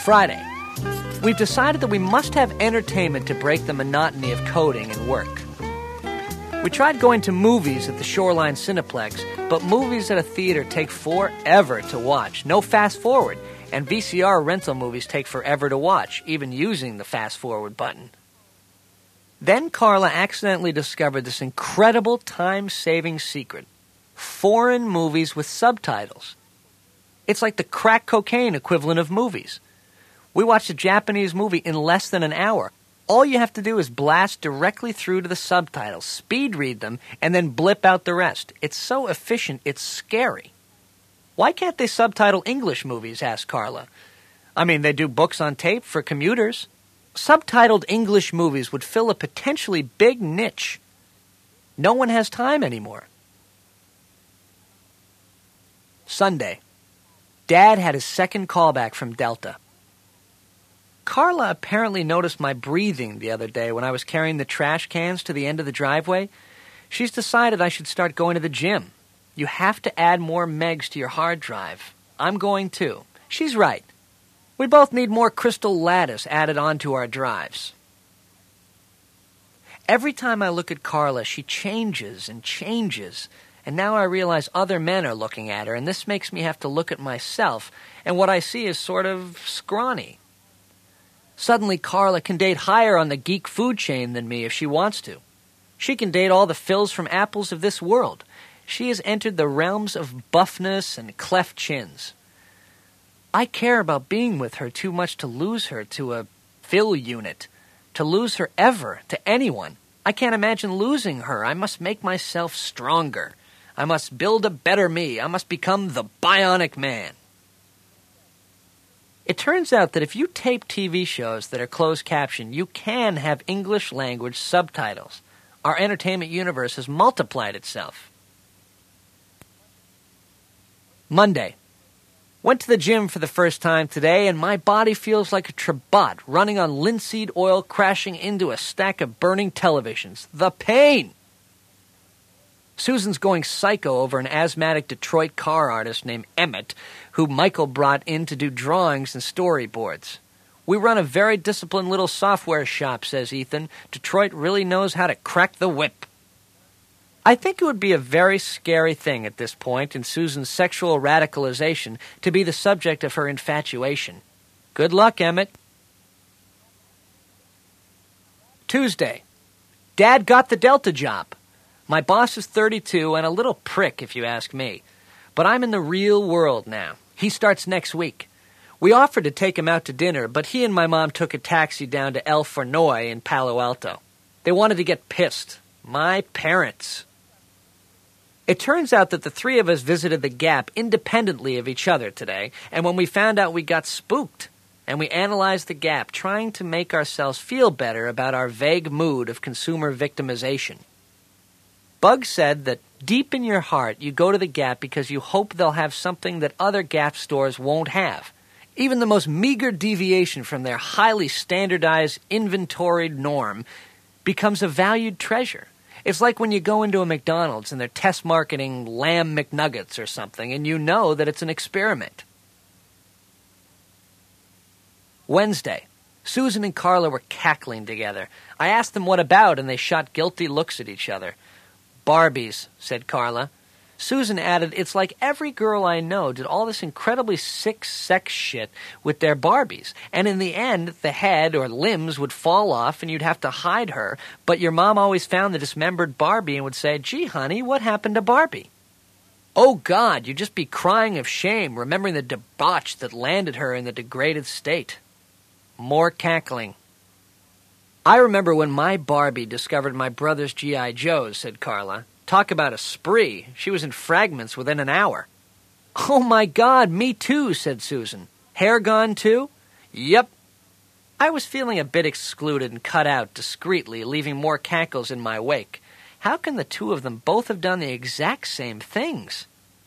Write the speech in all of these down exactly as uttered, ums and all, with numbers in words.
Friday. We've decided that we must have entertainment to break the monotony of coding and work. We tried going to movies at the Shoreline Cineplex, but movies at a theater take forever to watch. No fast forward, and V C R rental movies take forever to watch, even using the fast forward button. Then Carla accidentally discovered this incredible time-saving secret. Foreign movies with subtitles. It's like the crack cocaine equivalent of movies. We watched a Japanese movie in less than an hour. All you have to do is blast directly through to the subtitles, speed read them, and then blip out the rest. It's so efficient, it's scary. Why can't they subtitle English movies, asked Carla. I mean, they do books on tape for commuters. Subtitled English movies would fill a potentially big niche. No one has time anymore. Sunday. Dad had his second callback from Delta. Carla apparently noticed my breathing the other day when I was carrying the trash cans to the end of the driveway. She's decided I should start going to the gym. You have to add more megs to your hard drive. I'm going too. She's right. We both need more crystal lattice added onto our drives. Every time I look at Carla, she changes and changes. And now I realize other men are looking at her, and this makes me have to look at myself, and what I see is sort of scrawny. Suddenly, Carla can date higher on the geek food chain than me if she wants to. She can date all the Phils from Apples of this world. She has entered the realms of buffness and cleft chins. I care about being with her too much to lose her to a Phil unit, to lose her ever to anyone. I can't imagine losing her. I must make myself stronger. I must build a better me. I must become the bionic man. It turns out that if you tape T V shows that are closed captioned, you can have English language subtitles. Our entertainment universe has multiplied itself. Monday. Went to the gym for the first time today, and my body feels like a Trabot running on linseed oil crashing into a stack of burning televisions. The pain! Susan's going psycho over an asthmatic Detroit car artist named Emmett, who Michael brought in to do drawings and storyboards. We run a very disciplined little software shop, says Ethan. Detroit really knows how to crack the whip. I think it would be a very scary thing at this point in Susan's sexual radicalization to be the subject of her infatuation. Good luck, Emmett. Tuesday. Dad got the Delta job. My boss is thirty-two and a little prick, if you ask me. But I'm in the real world now. He starts next week. We offered to take him out to dinner, but he and my mom took a taxi down to El Fornoy in Palo Alto. They wanted to get pissed. My parents. It turns out that the three of us visited the Gap independently of each other today, and when we found out, we got spooked. And we analyzed the Gap, trying to make ourselves feel better about our vague mood of consumer victimization. Bug said that deep in your heart, you go to the Gap because you hope they'll have something that other Gap stores won't have. Even the most meager deviation from their highly standardized inventoried norm becomes a valued treasure. It's like when you go into a McDonald's and they're test marketing lamb McNuggets or something, and you know that it's an experiment. Wednesday. Susan and Carla were cackling together. I asked them what about, and they shot guilty looks at each other. Barbies, said Carla. Susan added, it's like every girl I know did all this incredibly sick sex shit with their Barbies. And in the end, the head or limbs would fall off and you'd have to hide her. But your mom always found the dismembered Barbie and would say, gee, honey, what happened to Barbie? Oh, God, you'd just be crying of shame, remembering the debauch that landed her in the degraded state. More cackling. I remember when my Barbie discovered my brother's G I Joes, said Carla. Talk about a spree. She was in fragments within an hour. Oh, my God, me too, said Susan. Hair gone, too? Yep. I was feeling a bit excluded and cut out discreetly, leaving more cackles in my wake. How can the two of them both have done the exact same things?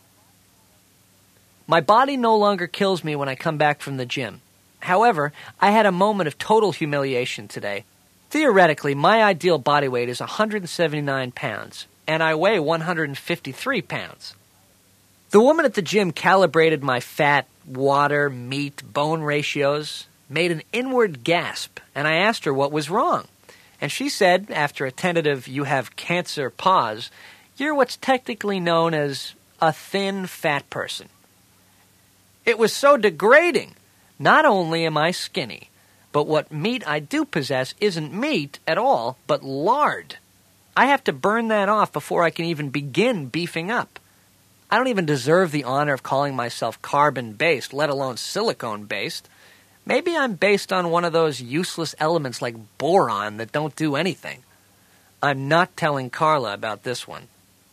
My body no longer kills me when I come back from the gym. However, I had a moment of total humiliation today. Theoretically, my ideal body weight is one hundred seventy-nine pounds. And I weigh one hundred fifty-three pounds. The woman at the gym calibrated my fat, water, meat, bone ratios, made an inward gasp, and I asked her what was wrong. And she said, after a tentative "you have cancer" pause, "You're what's technically known as a thin, fat person." It was so degrading. Not only am I skinny, but what meat I do possess isn't meat at all, but lard. I have to burn that off before I can even begin beefing up. I don't even deserve the honor of calling myself carbon-based, let alone silicone-based. Maybe I'm based on one of those useless elements like boron that don't do anything. I'm not telling Carla about this one.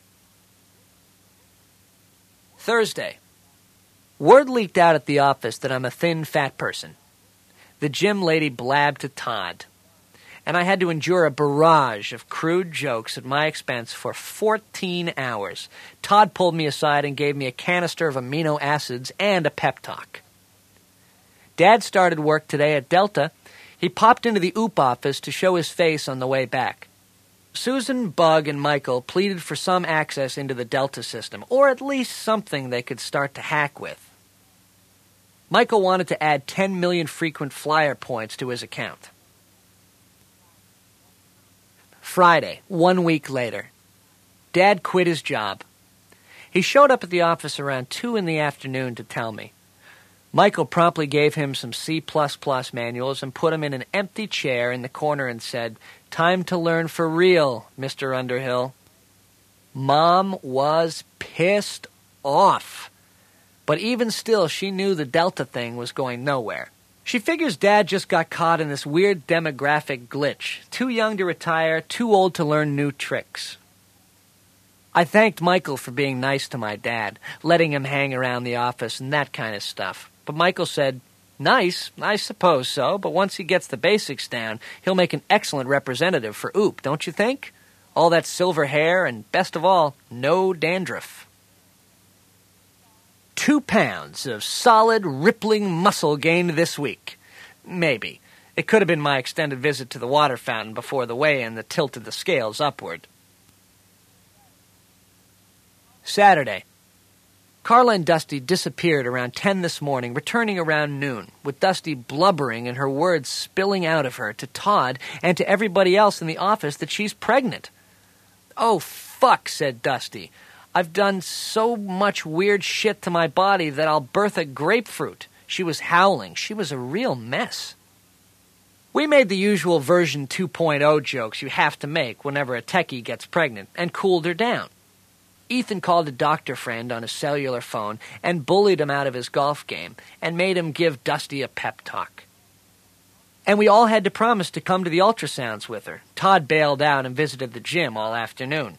Thursday. Word leaked out at the office that I'm a thin, fat person. The gym lady blabbed to Todd, and I had to endure a barrage of crude jokes at my expense for fourteen hours. Todd pulled me aside and gave me a canister of amino acids and a pep talk. Dad started work today at Delta. He popped into the O O P office to show his face on the way back. Susan, Bug, and Michael pleaded for some access into the Delta system, or at least something they could start to hack with. Michael wanted to add ten million frequent flyer points to his account. Friday, one week later. Dad quit his job. He showed up at the office around two in the afternoon to tell me. Michael promptly gave him some C plus plus manuals and put him in an empty chair in the corner and said, "Time to learn for real, Mister Underhill." Mom was pissed off. But even still, she knew the Delta thing was going nowhere. She figures Dad just got caught in this weird demographic glitch. Too young to retire, too old to learn new tricks. I thanked Michael for being nice to my dad, letting him hang around the office and that kind of stuff. But Michael said, "Nice, I suppose so, but once he gets the basics down, he'll make an excellent representative for O O P, don't you think? All that silver hair and, best of all, no dandruff." Two pounds of solid, rippling muscle gained this week. Maybe. It could have been my extended visit to the water fountain before the weigh-in that tilted the scales upward. Saturday. Carla and Dusty disappeared around ten this morning, returning around noon, with Dusty blubbering and her words spilling out of her to Todd and to everybody else in the office that she's pregnant. "Oh, fuck," said Dusty. "I've done so much weird shit to my body that I'll birth a grapefruit." She was howling. She was a real mess. We made the usual version two point oh jokes you have to make whenever a techie gets pregnant, and cooled her down. Ethan called a doctor friend on his cellular phone and bullied him out of his golf game and made him give Dusty a pep talk. And we all had to promise to come to the ultrasounds with her. Todd bailed out and visited the gym all afternoon.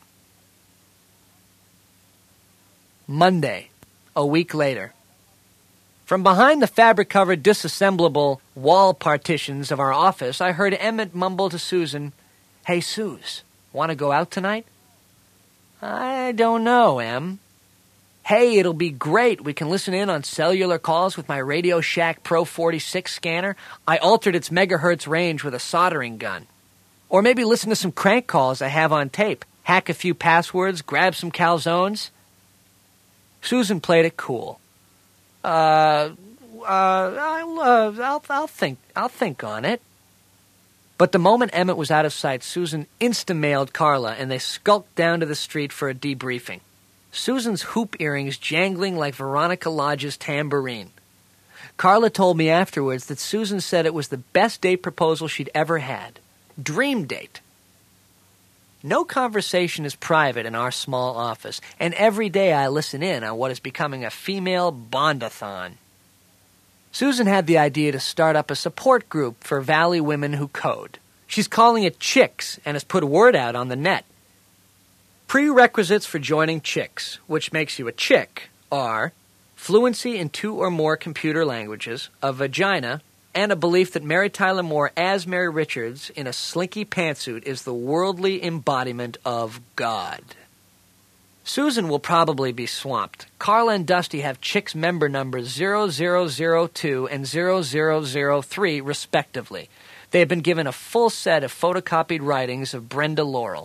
Monday, a week later. From behind the fabric-covered disassemblable wall partitions of our office, I heard Emmett mumble to Susan, "Hey, Suze, want to go out tonight?" "I don't know, Em." "Hey, it'll be great. We can listen in on cellular calls with my Radio Shack Pro forty-six scanner. I altered its megahertz range with a soldering gun. Or maybe listen to some crank calls I have on tape, hack a few passwords, grab some calzones." Susan played it cool. Uh, uh, I'll, uh, I'll, I'll think, I'll think on it. But the moment Emmett was out of sight, Susan insta-mailed Carla, and they skulked down to the street for a debriefing. Susan's hoop earrings jangling like Veronica Lodge's tambourine. Carla told me afterwards that Susan said it was the best date proposal she'd ever had. Dream date. No conversation is private in our small office, and every day I listen in on what is becoming a female bondathon. Susan had the idea to start up a support group for Valley women who code. She's calling it Chicks and has put word out on the net. Prerequisites for joining Chicks, which makes you a chick, are fluency in two or more computer languages, a vagina, and a belief that Mary Tyler Moore as Mary Richards in a slinky pantsuit is the worldly embodiment of God. Susan will probably be swamped. Carla and Dusty have Chicks member numbers zero zero zero two and zero zero zero three, respectively. They have been given a full set of photocopied writings of Brenda Laurel.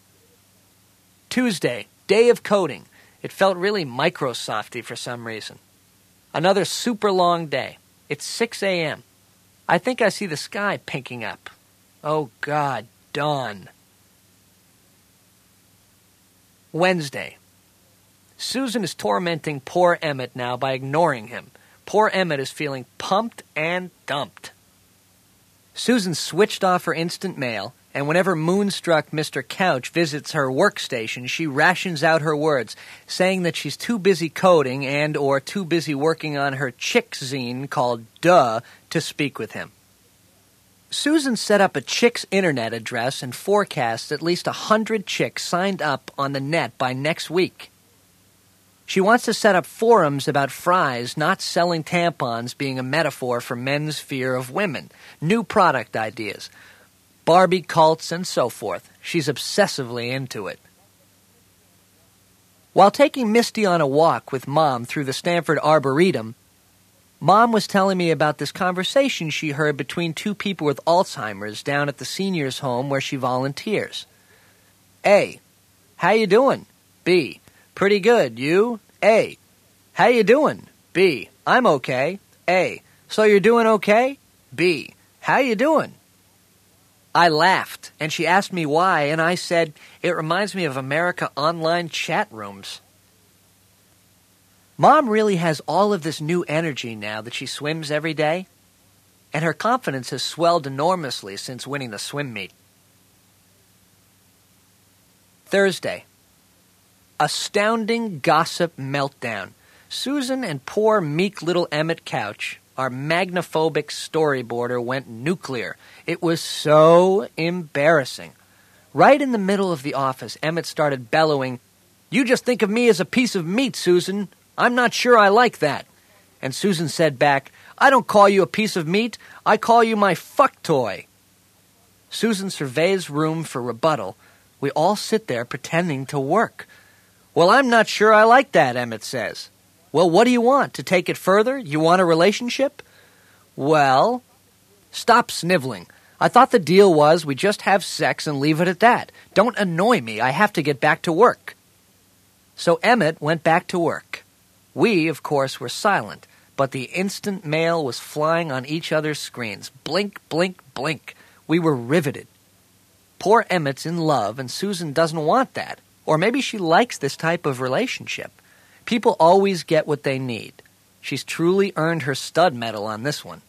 Tuesday, day of coding. It felt really Microsofty for some reason. Another super long day. It's six a.m. I think I see the sky pinking up. Oh, God, dawn. Wednesday. Susan is tormenting poor Emmett now by ignoring him. Poor Emmett is feeling pumped and dumped. Susan switched off her instant mail, and whenever Moonstruck Mister Couch visits her workstation, she rations out her words, saying that she's too busy coding and or too busy working on her chick zine called Duh to speak with him. Susan set up a chick's internet address and forecasts at least a hundred chicks signed up on the net by next week. She wants to set up forums about fries not selling tampons being a metaphor for men's fear of women, new product ideas, Barbie cults, and so forth. She's obsessively into it. While taking Misty on a walk with Mom through the Stanford Arboretum, Mom was telling me about this conversation she heard between two people with Alzheimer's down at the seniors' home where she volunteers. A. How you doing? B. Pretty good. You? A. How you doing? B. I'm okay. A. So you're doing okay? B. How you doing? I laughed, and she asked me why, and I said, it reminds me of America Online chat rooms. Mom really has all of this new energy now that she swims every day, and her confidence has swelled enormously since winning the swim meet. Thursday. Astounding gossip meltdown. Susan and poor meek little Emmett Couch, our magnophobic storyboarder, went nuclear. It was so embarrassing. Right in the middle of the office, Emmett started bellowing, "You just think of me as a piece of meat, Susan. I'm not sure I like that." And Susan said back, "I don't call you a piece of meat. I call you my fuck toy." Susan surveys room for rebuttal. We all sit there pretending to work. "Well, I'm not sure I like that," Emmett says. "Well, what do you want? To take it further? You want a relationship?" "Well..." "Stop sniveling. I thought the deal was we just have sex and leave it at that. Don't annoy me. I have to get back to work." So Emmett went back to work. We, of course, were silent, but the instant mail was flying on each other's screens. Blink, blink, blink. We were riveted. Poor Emmett's in love, and Susan doesn't want that. Or maybe she likes this type of relationship. People always get what they need. She's truly earned her stud medal on this one.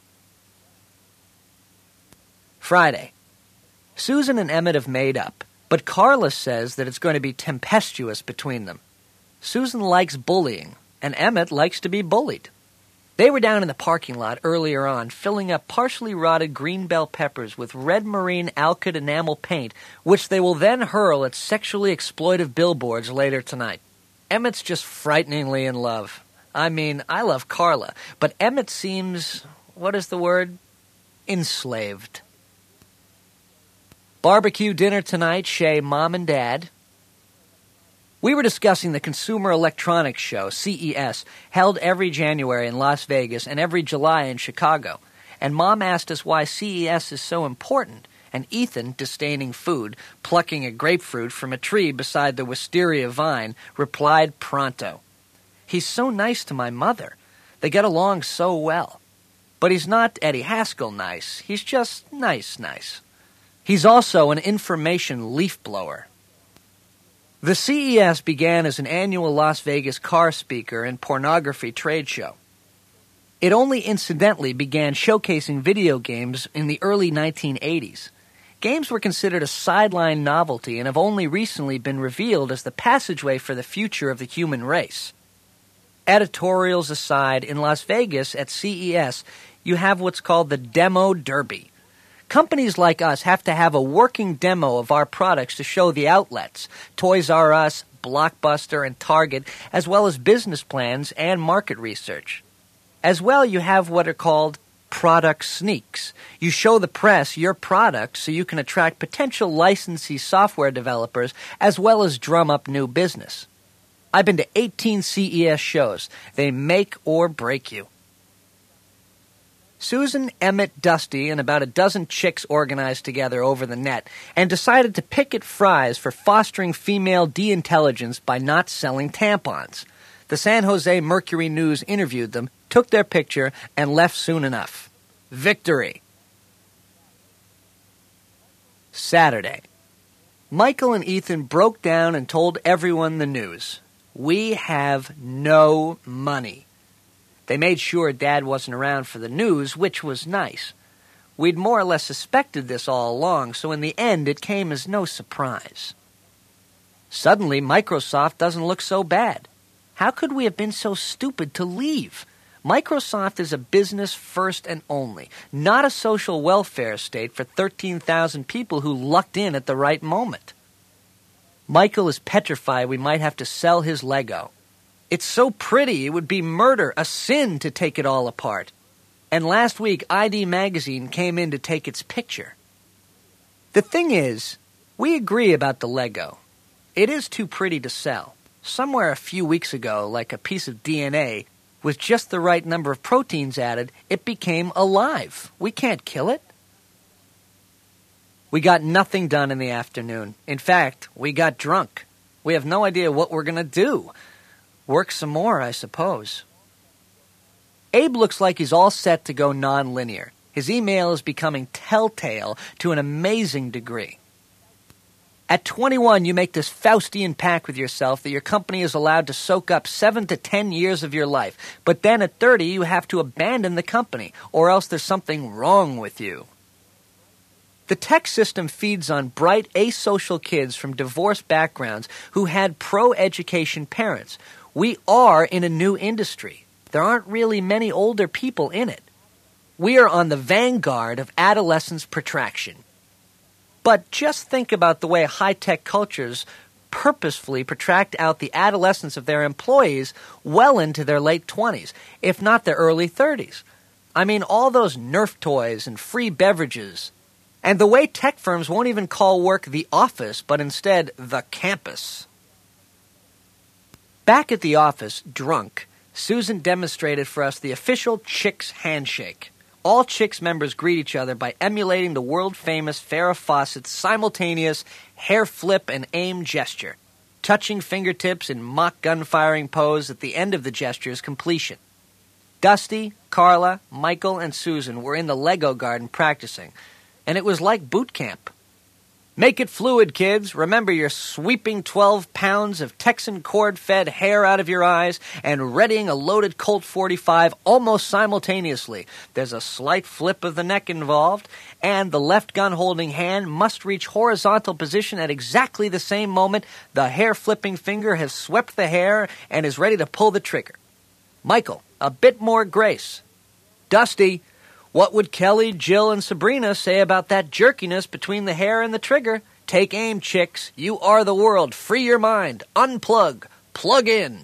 Friday. Susan and Emmett have made up, but Carla says that it's going to be tempestuous between them. Susan likes bullying, and Emmett likes to be bullied. They were down in the parking lot earlier on, filling up partially rotted green bell peppers with red marine Alkyd enamel paint, which they will then hurl at sexually exploitive billboards later tonight. Emmett's just frighteningly in love. I mean, I love Carla, but Emmett seems, what is the word? Enslaved. Barbecue dinner tonight, Shay, Mom, and Dad. We were discussing the Consumer Electronics Show, C E S, held every January in Las Vegas and every July in Chicago. And Mom asked us why C E S is so important. And Ethan, disdaining food, plucking a grapefruit from a tree beside the wisteria vine, replied pronto. "He's so nice to my mother. They get along so well. But he's not Eddie Haskell nice. He's just nice nice. He's also an information leaf blower." The C E S began as an annual Las Vegas car speaker and pornography trade show. It only incidentally began showcasing video games in the early nineteen eighties. Games were considered a sideline novelty and have only recently been revealed as the passageway for the future of the human race. Editorials aside, in Las Vegas at C E S, you have what's called the Demo Derby. Companies like us have to have a working demo of our products to show the outlets, Toys R Us, Blockbuster, and Target, as well as business plans and market research. As well, you have what are called product sneaks. You show the press your product so you can attract potential licensee software developers as well as drum up new business. I've been to eighteen C E S shows. They make or break you. Susan, Emmett, Dusty, and about a dozen chicks organized together over the net and decided to picket fries for fostering female de-intelligence by not selling tampons. The San Jose Mercury News interviewed them, took their picture, and left soon enough. Victory. Saturday. Michael and Ethan broke down and told everyone the news. We have no money. They made sure Dad wasn't around for the news, which was nice. We'd more or less suspected this all along, so in the end it came as no surprise. Suddenly, Microsoft doesn't look so bad. How could we have been so stupid to leave? Microsoft is a business first and only, not a social welfare state for thirteen thousand people who lucked in at the right moment. Michael is petrified we might have to sell his Lego. It's so pretty, it would be murder, a sin to take it all apart. And last week, I D Magazine came in to take its picture. The thing is, we agree about the Lego. It is too pretty to sell. Somewhere a few weeks ago, like a piece of D N A, with just the right number of proteins added, it became alive. We can't kill it. We got nothing done in the afternoon. In fact, we got drunk. We have no idea what we're going to do. Work some more, I suppose. Abe looks like he's all set to go non-linear. His email is becoming telltale to an amazing degree. At twenty-one, you make this Faustian pact with yourself that your company is allowed to soak up seven to ten years of your life. But then at thirty, you have to abandon the company, or else there's something wrong with you. The tech system feeds on bright, asocial kids from divorced backgrounds who had pro-education parents. We are in a new industry. There aren't really many older people in it. We are on the vanguard of adolescence protraction. But just think about the way high-tech cultures purposefully protract out the adolescence of their employees well into their late twenties, if not their early thirties. I mean, all those Nerf toys and free beverages. And the way tech firms won't even call work the office, but instead the campus. Back at the office, drunk, Susan demonstrated for us the official Chicks handshake. All Chicks members greet each other by emulating the world-famous Farrah Fawcett's simultaneous hair flip and aim gesture, touching fingertips in mock gun-firing pose at the end of the gesture's completion. Dusty, Carla, Michael, and Susan were in the Lego garden practicing, and it was like boot camp. Make it fluid, kids. Remember, you're sweeping twelve pounds of Texan cord-fed hair out of your eyes and readying a loaded Colt forty-five almost simultaneously. There's a slight flip of the neck involved, and the left gun-holding hand must reach horizontal position at exactly the same moment the hair-flipping finger has swept the hair and is ready to pull the trigger. Michael, a bit more grace. Dusty, what would Kelly, Jill, and Sabrina say about that jerkiness between the hair and the trigger? Take aim, Chicks. You are the world. Free your mind. Unplug. Plug in.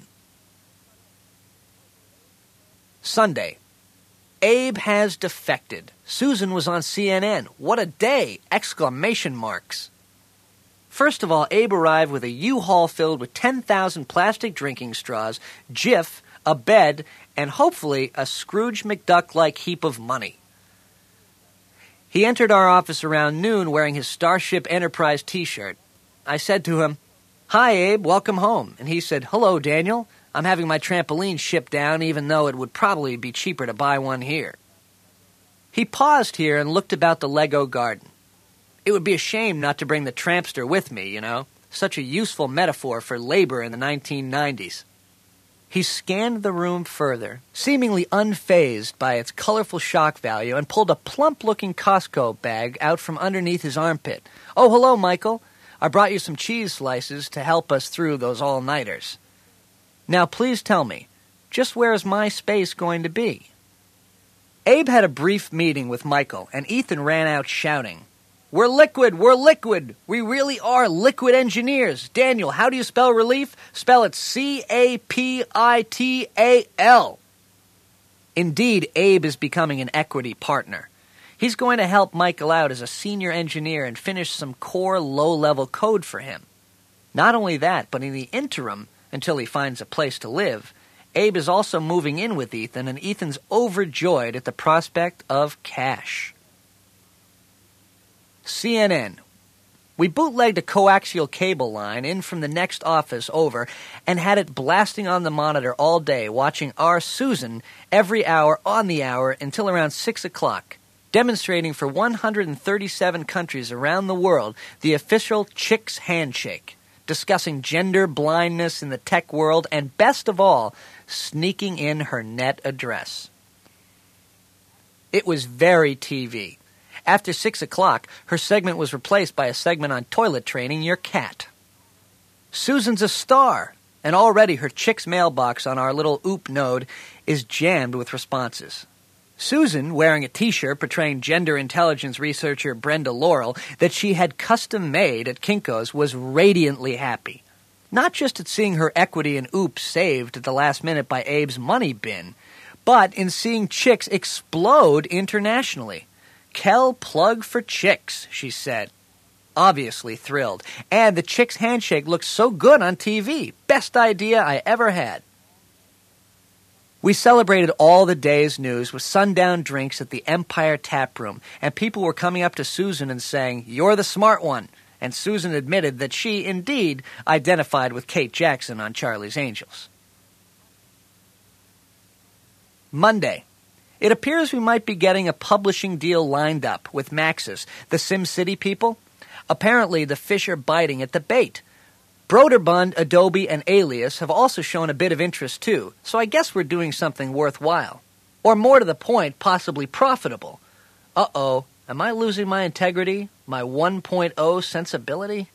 Sunday. Abe has defected. Susan was on C N N. What a day! Exclamation marks. First of all, Abe arrived with a U-Haul filled with ten thousand plastic drinking straws, Jif, a bed, and hopefully a Scrooge McDuck-like heap of money. He entered our office around noon wearing his Starship Enterprise t-shirt. I said to him, "Hi, Abe, welcome home." And he said, "Hello, Daniel. I'm having my trampoline shipped down, even though it would probably be cheaper to buy one here." He paused here and looked about the Lego garden. It would be a shame not to bring the trampster with me, you know. Such a useful metaphor for labor in the nineteen nineties. He scanned the room further, seemingly unfazed by its colorful shock value, and pulled a plump-looking Costco bag out from underneath his armpit. "Oh, hello, Michael. I brought you some cheese slices to help us through those all-nighters. Now, please tell me, just where is my space going to be?" Abe had a brief meeting with Michael, and Ethan ran out shouting, "We're liquid! We're liquid! We really are liquid engineers! Daniel, how do you spell relief? Spell it C A P I T A L. Indeed, Abe is becoming an equity partner. He's going to help Michael out as a senior engineer and finish some core low-level code for him. Not only that, but in the interim, until he finds a place to live, Abe is also moving in with Ethan, and Ethan's overjoyed at the prospect of cash. C N N. We bootlegged a coaxial cable line in from the next office over and had it blasting on the monitor all day, watching our Susan every hour on the hour until around six o'clock, demonstrating for one hundred thirty-seven countries around the world the official Chicks Handshake, discussing gender blindness in the tech world, and best of all, sneaking in her net address. It was very T V. After six o'clock, her segment was replaced by a segment on toilet training your cat. Susan's a star, and already her Chicks mailbox on our little Oop node is jammed with responses. Susan, wearing a t-shirt portraying gender intelligence researcher Brenda Laurel that she had custom-made at Kinko's, was radiantly happy. Not just at seeing her equity in Oop saved at the last minute by Abe's money bin, but in seeing Chicks explode internationally. Kel plug for Chicks, she said. Obviously thrilled. And the Chicks Handshake looks so good on T V. Best idea I ever had. We celebrated all the day's news with sundown drinks at the Empire Tap Room, and people were coming up to Susan and saying, "You're the smart one." And Susan admitted that she, indeed, identified with Kate Jackson on Charlie's Angels. Monday. It appears we might be getting a publishing deal lined up with Maxis, the SimCity people. Apparently, the fish are biting at the bait. Broderbund, Adobe, and Alias have also shown a bit of interest too, so I guess we're doing something worthwhile. Or more to the point, possibly profitable. Uh-oh, am I losing my integrity? My one point oh sensibility?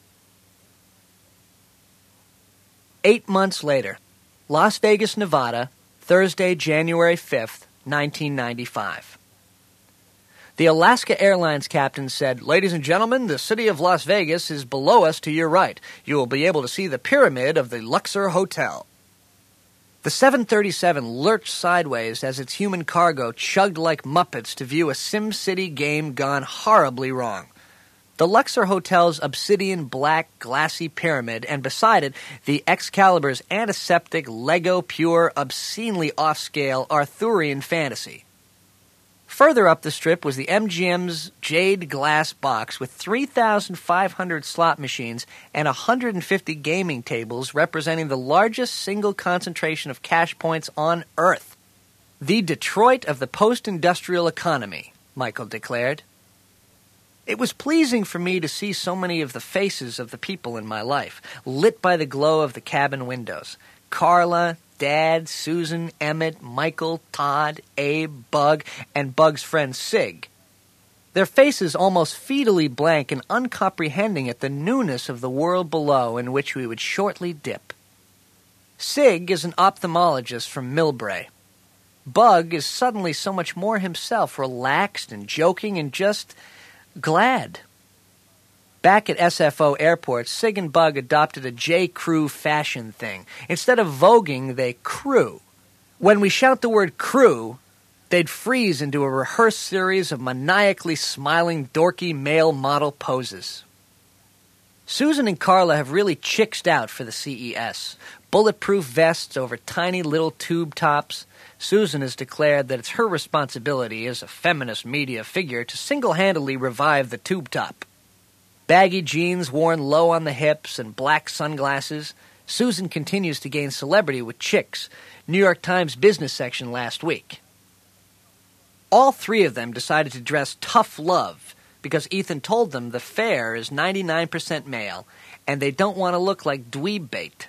Eight months later, Las Vegas, Nevada, Thursday, January fifth, nineteen ninety-five. The Alaska Airlines captain said, "Ladies and gentlemen, the city of Las Vegas is below us to your right. You will be able to see the pyramid of the Luxor Hotel." The seven thirty-seven lurched sideways as its human cargo chugged like Muppets to view a SimCity game gone horribly wrong. The Luxor Hotel's obsidian black glassy pyramid, and beside it, the Excalibur's antiseptic Lego pure, obscenely off-scale Arthurian fantasy. Further up the strip was the M G M's jade glass box with three thousand five hundred slot machines and one hundred fifty gaming tables representing the largest single concentration of cash points on Earth. The Detroit of the post-industrial economy, Michael declared. It was pleasing for me to see so many of the faces of the people in my life, lit by the glow of the cabin windows. Carla, Dad, Susan, Emmett, Michael, Todd, Abe, Bug, and Bug's friend Sig. Their faces almost feedily blank and uncomprehending at the newness of the world below in which we would shortly dip. Sig is an ophthalmologist from Millbrae. Bug is suddenly so much more himself, relaxed and joking and just glad. Back at S F O Airport, Sig and Bug adopted a J.Crew fashion thing. Instead of voguing, they crew. When we shout the word crew, they'd freeze into a rehearsed series of maniacally smiling, dorky male model poses. Susan and Carla have really chicksed out for the C E S. Bulletproof vests over tiny little tube tops. Susan has declared that it's her responsibility as a feminist media figure to single-handedly revive the tube top. Baggy jeans worn low on the hips and black sunglasses, Susan continues to gain celebrity with Chicks, New York Times business section last week. All three of them decided to dress tough love because Ethan told them the fare is ninety-nine percent male and they don't want to look like dweeb bait.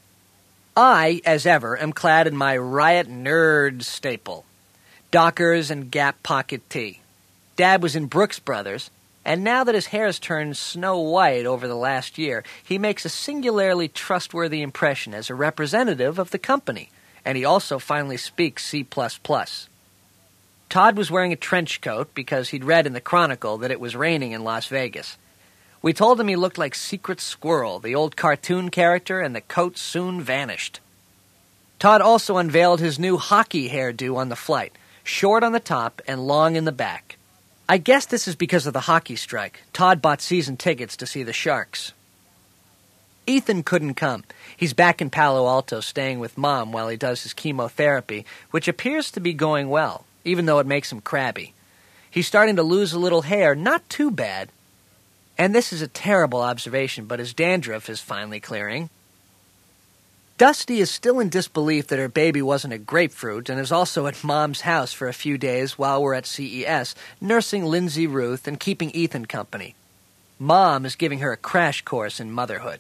I, as ever, am clad in my Riot Nerd staple, Dockers and Gap pocket tee. Dad was in Brooks Brothers, and now that his hair's turned snow white over the last year, he makes a singularly trustworthy impression as a representative of the company, and he also finally speaks C plus plus. Todd was wearing a trench coat because he'd read in the Chronicle that it was raining in Las Vegas. We told him he looked like Secret Squirrel, the old cartoon character, and the coat soon vanished. Todd also unveiled his new hockey hairdo on the flight, short on the top and long in the back. I guess this is because of the hockey strike. Todd bought season tickets to see the Sharks. Ethan couldn't come. He's back in Palo Alto staying with Mom while he does his chemotherapy, which appears to be going well, even though it makes him crabby. He's starting to lose a little hair, not too bad. And this is a terrible observation, but his dandruff is finally clearing. Dusty is still in disbelief that her baby wasn't a grapefruit and is also at Mom's house for a few days while we're at C E S, nursing Lindsay Ruth and keeping Ethan company. Mom is giving her a crash course in motherhood.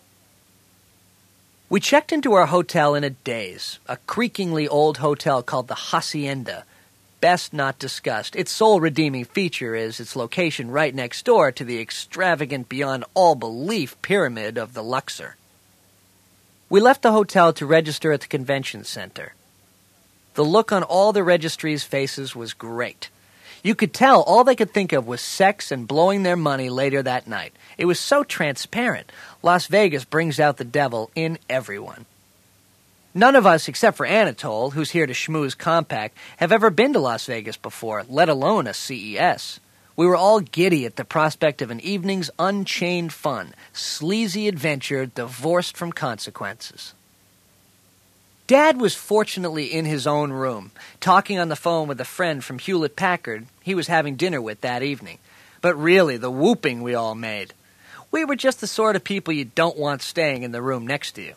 We checked into our hotel in a daze, a creakingly old hotel called the Hacienda. Best not discussed. Its sole redeeming feature is its location right next door to the extravagant beyond all belief pyramid of the Luxor. We left the hotel to register at the convention center. The look on all the registry's faces was great. You could tell all they could think of was sex and blowing their money later that night. It was so transparent. Las Vegas brings out the devil in everyone. None of us, except for Anatole, who's here to schmooze Compact, have ever been to Las Vegas before, let alone a C E S. We were all giddy at the prospect of an evening's unchained fun, sleazy adventure divorced from consequences. Dad was fortunately in his own room, talking on the phone with a friend from Hewlett-Packard he was having dinner with that evening. But really, the whooping we all made. We were just the sort of people you don't want staying in the room next to you.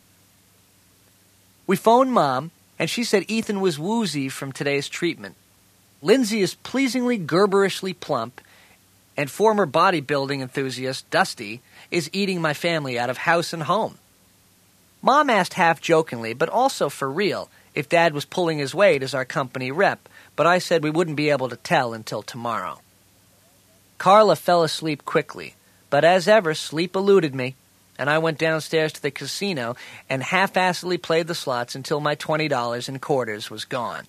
We phoned Mom, and she said Ethan was woozy from today's treatment. Lindsay is pleasingly Gerberishly plump, and former bodybuilding enthusiast Dusty is eating my family out of house and home. Mom asked half-jokingly, but also for real, if Dad was pulling his weight as our company rep, but I said we wouldn't be able to tell until tomorrow. Carla fell asleep quickly, but as ever, sleep eluded me, and I went downstairs to the casino and half-assedly played the slots until my twenty dollars in quarters was gone.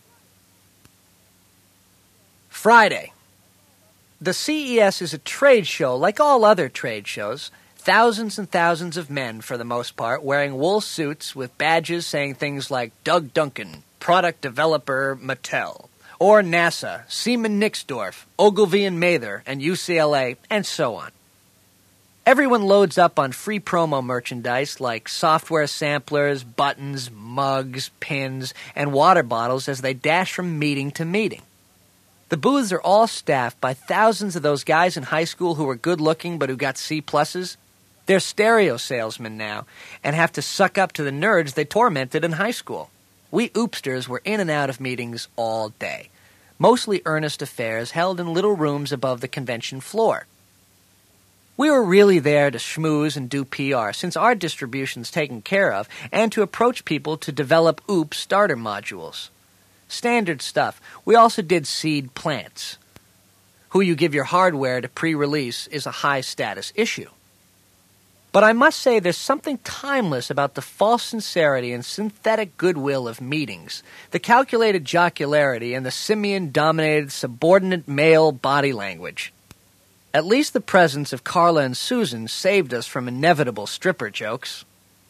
Friday. The C E S is a trade show like all other trade shows. Thousands and thousands of men, for the most part, wearing wool suits with badges saying things like Doug Duncan, Product Developer, Mattel, or NASA, Seaman Nixdorf, Ogilvy and Mather, and U C L A, and so on. Everyone loads up on free promo merchandise like software samplers, buttons, mugs, pins, and water bottles as they dash from meeting to meeting. The booths are all staffed by thousands of those guys in high school who were good-looking but who got C pluses. They're stereo salesmen now and have to suck up to the nerds they tormented in high school. We oopsters were in and out of meetings all day, mostly earnest affairs held in little rooms above the convention floor. We were really there to schmooze and do P R since our distribution's taken care of and to approach people to develop OOP starter modules. Standard stuff. We also did seed plants. Who you give your hardware to pre-release is a high-status issue. But I must say there's something timeless about the false sincerity and synthetic goodwill of meetings, the calculated jocularity and the simian-dominated subordinate male body language. At least the presence of Carla and Susan saved us from inevitable stripper jokes.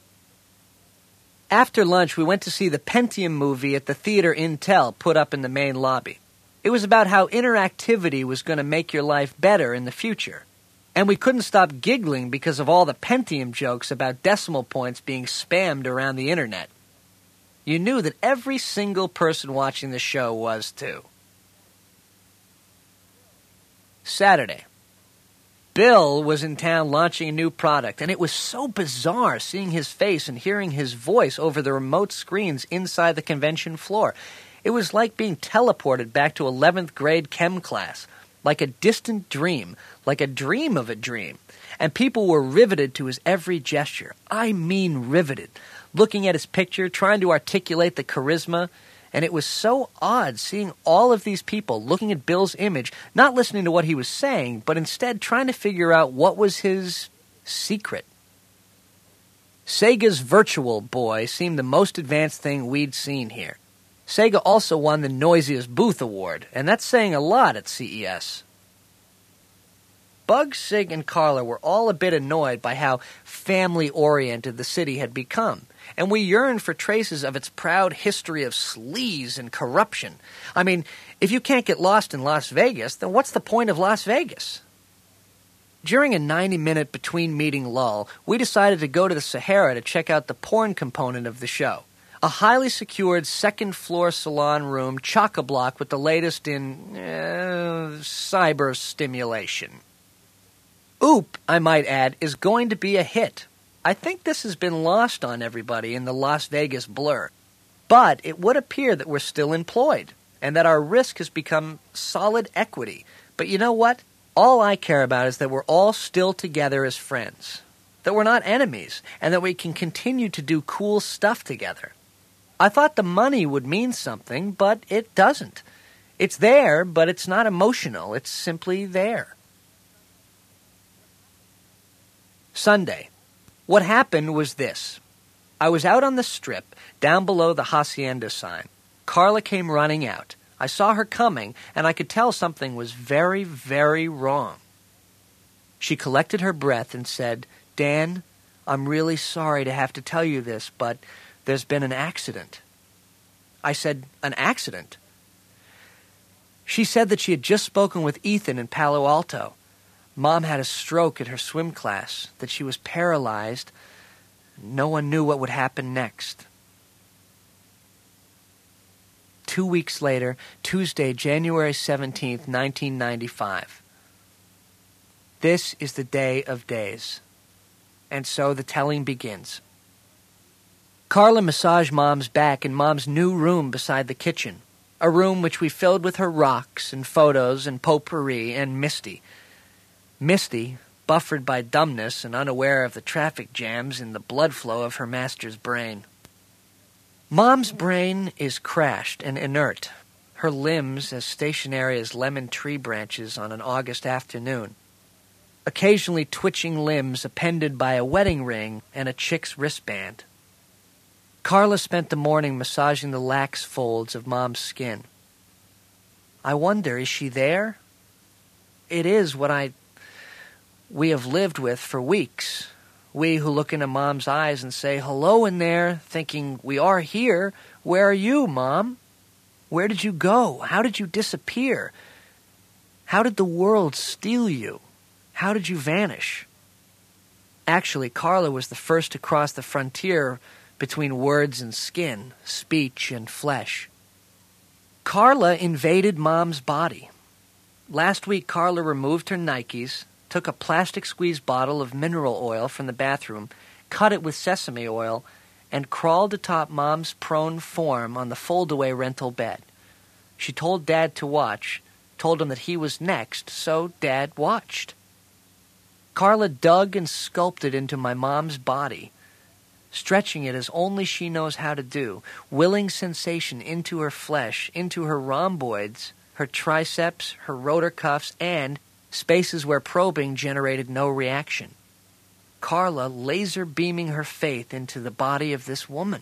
After lunch, we went to see the Pentium movie at the Theater Intel put up in the main lobby. It was about how interactivity was going to make your life better in the future. And we couldn't stop giggling because of all the Pentium jokes about decimal points being spammed around the internet. You knew that every single person watching the show was too. Saturday. Bill was in town launching a new product, and it was so bizarre seeing his face and hearing his voice over the remote screens inside the convention floor. It was like being teleported back to eleventh grade chem class, like a distant dream, like a dream of a dream. And people were riveted to his every gesture. I mean riveted, looking at his picture, trying to articulate the charisma. And it was so odd seeing all of these people looking at Bill's image, not listening to what he was saying, but instead trying to figure out what was his secret. Sega's Virtual Boy seemed the most advanced thing we'd seen here. Sega also won the Noisiest Booth Award, and that's saying a lot at C E S. Bug, Sig, and Carla were all a bit annoyed by how family-oriented the city had become, and we yearned for traces of its proud history of sleaze and corruption. I mean, if you can't get lost in Las Vegas, then what's the point of Las Vegas? During a ninety-minute between-meeting lull, we decided to go to the Sahara to check out the porn component of the show. A highly secured second-floor salon room chock-a-block with the latest in uh, cyber stimulation. Oop, I might add, is going to be a hit. I think this has been lost on everybody in the Las Vegas blur. But it would appear that we're still employed, and that our risk has become solid equity. But you know what? All I care about is that we're all still together as friends, that we're not enemies, and that we can continue to do cool stuff together. I thought the money would mean something, but it doesn't. It's there, but it's not emotional. It's simply there. Sunday. What happened was this. I was out on the strip, down below the Hacienda sign. Carla came running out. I saw her coming, and I could tell something was very, very wrong. She collected her breath and said, "Dan, I'm really sorry to have to tell you this, but there's been an accident." I said, "An accident?" She said that she had just spoken with Ethan in Palo Alto. Mom had a stroke at her swim class, that she was paralyzed. No one knew what would happen next. Two weeks later, Tuesday, January seventeenth, nineteen ninety-five. This is the day of days. And so the telling begins. Carla massaged Mom's back in Mom's new room beside the kitchen, a room which we filled with her rocks and photos and potpourri and Misty. Misty, buffered by dumbness and unaware of the traffic jams in the blood flow of her master's brain. Mom's brain is crashed and inert, her limbs as stationary as lemon tree branches on an August afternoon, occasionally twitching limbs appended by a wedding ring and a chick's wristband. Carla spent the morning massaging the lax folds of Mom's skin. I wonder, is she there? It is what I... we have lived with for weeks. We who look into Mom's eyes and say, "Hello in there," thinking, "We are here. Where are you, Mom? Where did you go? How did you disappear? How did the world steal you? How did you vanish?" Actually, Carla was the first to cross the frontier between words and skin, speech and flesh. Carla invaded Mom's body. Last week, Carla removed her Nikes, took a plastic squeeze bottle of mineral oil from the bathroom, cut it with sesame oil, and crawled atop Mom's prone form on the fold-away rental bed. She told Dad to watch, told him that he was next, so Dad watched. Carla dug and sculpted into my mom's body, stretching it as only she knows how to do, willing sensation into her flesh, into her rhomboids, her triceps, her rotor cuffs, and spaces where probing generated no reaction. Carla laser beaming her faith into the body of this woman.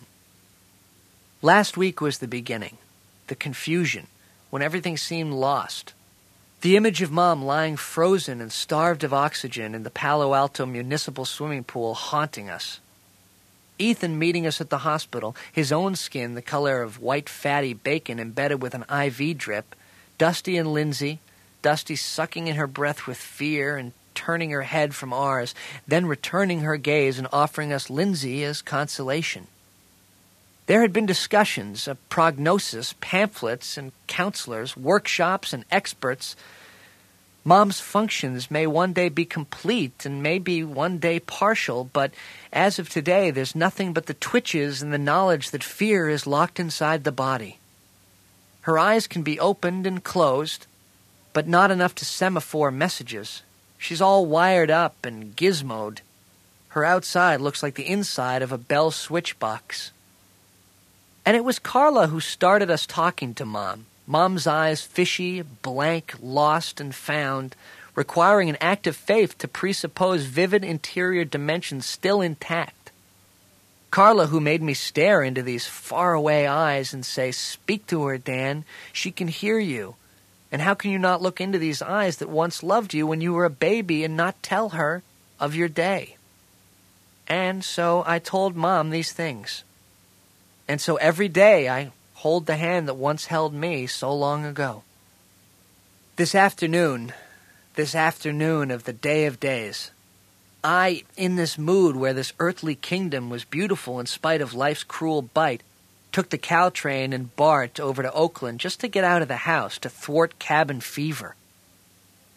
Last week was the beginning, the confusion, when everything seemed lost. The image of Mom lying frozen and starved of oxygen in the Palo Alto municipal swimming pool haunting us. Ethan meeting us at the hospital, his own skin the color of white fatty bacon embedded with an I V drip, Dusty and Lindsay, Dusty sucking in her breath with fear and turning her head from ours, then returning her gaze and offering us Lindsay as consolation. There had been discussions, a prognosis, pamphlets and counselors, workshops and experts. Mom's functions may one day be complete and maybe one day partial, but as of today, there's nothing but the twitches and the knowledge that fear is locked inside the body. Her eyes can be opened and closed, but not enough to semaphore messages. She's all wired up and gizmoed. Her outside looks like the inside of a Bell switch box. And it was Carla who started us talking to Mom. Mom's eyes fishy, blank, lost, and found, requiring an act of faith to presuppose vivid interior dimensions still intact. Carla who made me stare into these faraway eyes and say, "Speak to her, Dan. She can hear you. And how can you not look into these eyes that once loved you when you were a baby and not tell her of your day?" And so I told Mom these things. And so every day I hold the hand that once held me so long ago. This afternoon, this afternoon of the day of days, I, in this mood where this earthly kingdom was beautiful in spite of life's cruel bite, took the Caltrain and BART over to Oakland just to get out of the house to thwart cabin fever.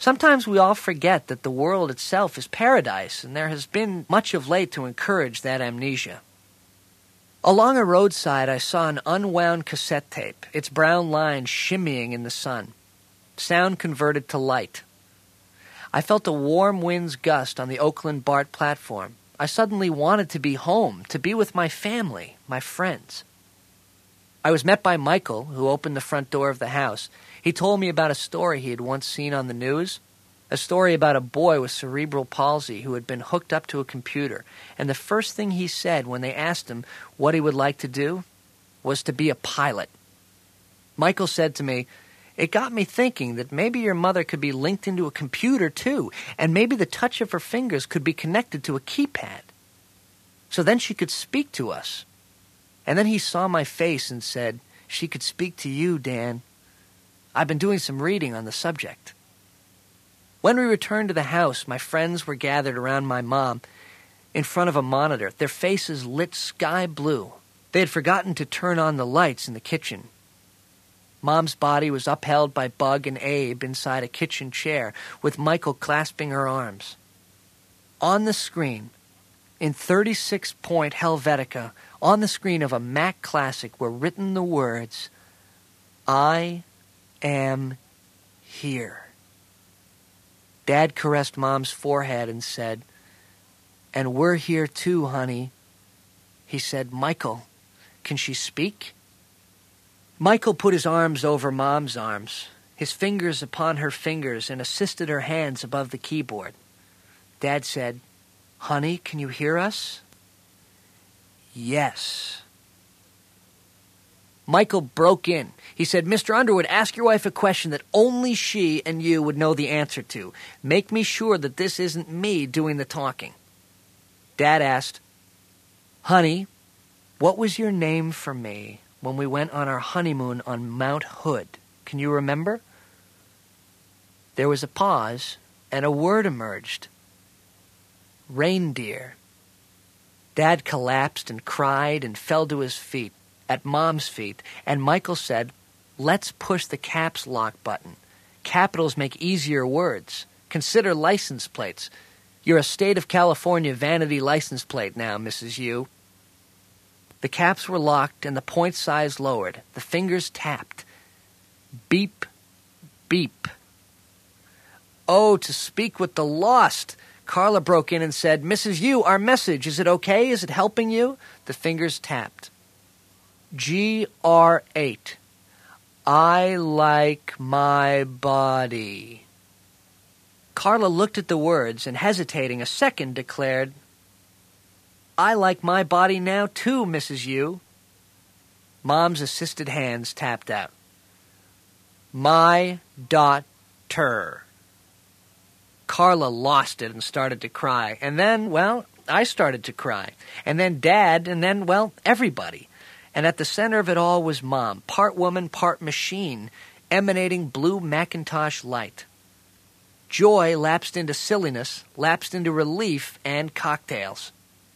Sometimes we all forget that the world itself is paradise, and there has been much of late to encourage that amnesia. Along a roadside, I saw an unwound cassette tape, its brown lines shimmying in the sun. Sound converted to light. I felt a warm wind's gust on the Oakland BART platform. I suddenly wanted to be home, to be with my family, my friends. I was met by Michael, who opened the front door of the house. He told me about a story he had once seen on the news, a story about a boy with cerebral palsy who had been hooked up to a computer, and the first thing he said when they asked him what he would like to do was to be a pilot. Michael said to me, "It got me thinking that maybe your mother could be linked into a computer too, and maybe the touch of her fingers could be connected to a keypad. So then she could speak to us." And then he saw my face and said, "She could speak to you, Dan. I've been doing some reading on the subject." When we returned to the house, my friends were gathered around my mom in front of a monitor, their faces lit sky blue. They had forgotten to turn on the lights in the kitchen. Mom's body was upheld by Bug and Abe inside a kitchen chair, with Michael clasping her arms. On the screen, in thirty-six point Helvetica, on the screen of a Mac Classic were written the words, "I am here." Dad caressed Mom's forehead and said, "And we're here too, honey." He said, "Michael, can she speak?" Michael put his arms over Mom's arms, his fingers upon her fingers, and assisted her hands above the keyboard. Dad said, "Honey, can you hear us?" "Yes." Michael broke in. He said, "Mister Underwood, ask your wife a question that only she and you would know the answer to. Make me sure that this isn't me doing the talking." Dad asked, "Honey, what was your name for me when we went on our honeymoon on Mount Hood? Can you remember?" There was a pause, and a word emerged. "Reindeer." Dad collapsed and cried and fell to his feet, at Mom's feet, and Michael said, "Let's push the caps lock button. Capitals make easier words. Consider license plates. You're a state of California vanity license plate now, Missus Yu." The caps were locked and the point size lowered. The fingers tapped. Beep, beep. "Oh, to speak with the lost." Carla broke in and said, "Missus Yu, our message, is it okay? Is it helping you?" The fingers tapped. G R eight. I like my body. Carla looked at the words and, hesitating a second, declared, "I like my body now too, Missus Yu." Mom's assisted hands tapped out. "My daughter." Carla lost it and started to cry. And then, well, I started to cry. And then Dad, and then, well, everybody. And at the center of it all was Mom, part woman, part machine, emanating blue Macintosh light. Joy lapsed into silliness, lapsed into relief, and cocktails.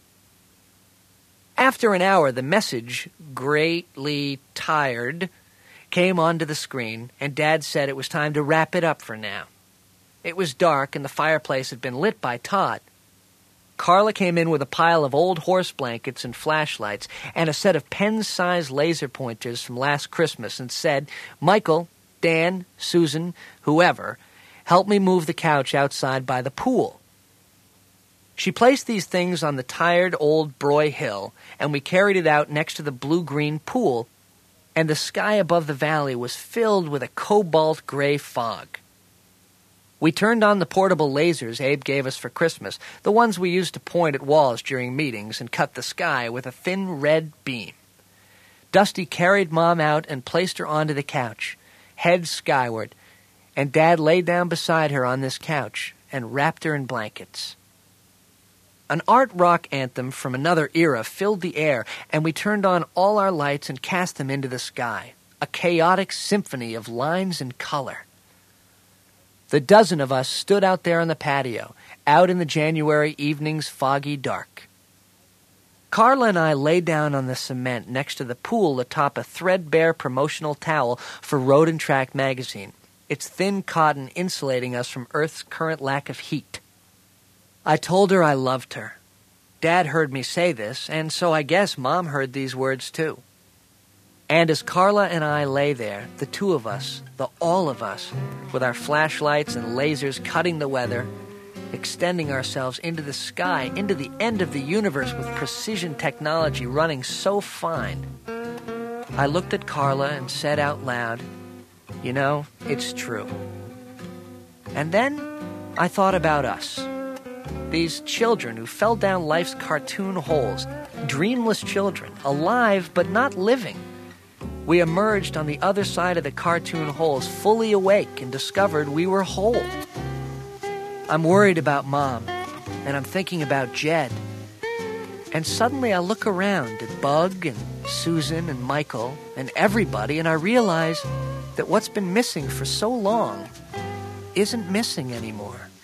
After an hour, the message, "greatly tired," came onto the screen, and Dad said it was time to wrap it up for now. It was dark, and the fireplace had been lit by Todd. Carla came in with a pile of old horse blankets and flashlights and a set of pen-sized laser pointers from last Christmas and said, "Michael, Dan, Susan, whoever, help me move the couch outside by the pool." She placed these things on the tired old Broy Hill, and we carried it out next to the blue-green pool, and the sky above the valley was filled with a cobalt-gray fog. We turned on the portable lasers Abe gave us for Christmas, the ones we used to point at walls during meetings and cut the sky with a thin red beam. Dusty carried Mom out and placed her onto the couch, head skyward, and Dad lay down beside her on this couch and wrapped her in blankets. An art rock anthem from another era filled the air, and we turned on all our lights and cast them into the sky, a chaotic symphony of lines and color. The dozen of us stood out there on the patio, out in the January evening's foggy dark. Carla and I lay down on the cement next to the pool atop a threadbare promotional towel for Road and Track magazine. its thin cotton insulating us from Earth's current lack of heat. I told her I loved her. Dad heard me say this, and so I guess Mom heard these words too. And as Carla and I lay there, the two of us, the all of us, with our flashlights and lasers cutting the weather, extending ourselves into the sky, into the end of the universe with precision technology running so fine, I looked at Carla and said out loud, "You know, it's true." And then I thought about us. These children who fell down life's cartoon holes, dreamless children, alive but not living. We emerged on the other side of the cartoon holes, fully awake, and discovered we were whole. I'm worried about Mom, and I'm thinking about Jed. And suddenly I look around at Bug and Susan and Michael and everybody, and I realize that what's been missing for so long isn't missing anymore.